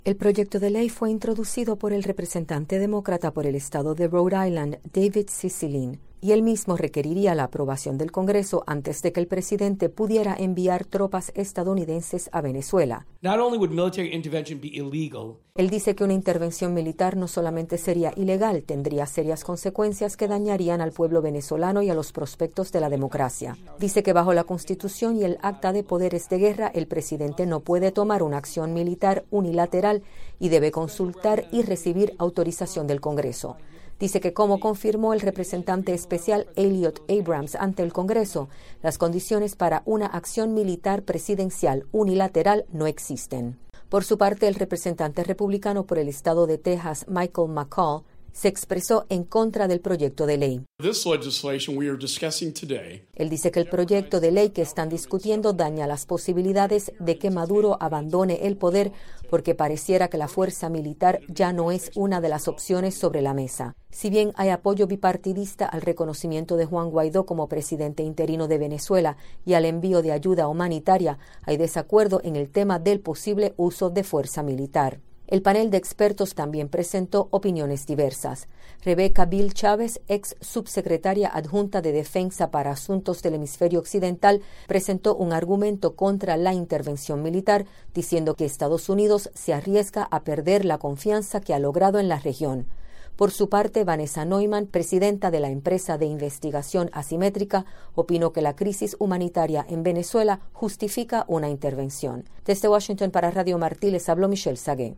El proyecto de ley fue introducido por el representante demócrata por el estado de Rhode Island, David Cicilline, y él mismo requeriría la aprobación del Congreso antes de que el presidente pudiera enviar tropas estadounidenses a Venezuela. Él dice que una intervención militar no solamente sería ilegal, tendría serias consecuencias que dañarían al pueblo venezolano y a los prospectos de la democracia. Dice que bajo la Constitución y el Acta de Poderes de Guerra, el presidente no puede tomar una acción militar unilateral y debe consultar y recibir autorización del Congreso. Dice que, como confirmó el representante especial Elliot Abrams ante el Congreso, las condiciones para una acción militar presidencial unilateral no existen. Por su parte, el representante republicano por el estado de Texas, Michael McCaul, se expresó en contra del proyecto de ley. Él dice que el proyecto de ley que están discutiendo daña las posibilidades de que Maduro abandone el poder porque pareciera que la fuerza militar ya no es una de las opciones sobre la mesa. Si bien hay apoyo bipartidista al reconocimiento de Juan Guaidó como presidente interino de Venezuela y al envío de ayuda humanitaria, hay desacuerdo en el tema del posible uso de fuerza militar. El panel de expertos también presentó opiniones diversas. Rebecca Bill Chávez, ex subsecretaria adjunta de Defensa para Asuntos del Hemisferio Occidental, presentó un argumento contra la intervención militar, diciendo que Estados Unidos se arriesga a perder la confianza que ha logrado en la región. Por su parte, Vanessa Neumann, presidenta de la empresa de investigación asimétrica, opinó que la crisis humanitaria en Venezuela justifica una intervención. Desde Washington para Radio Martí les habló Michelle Sagué.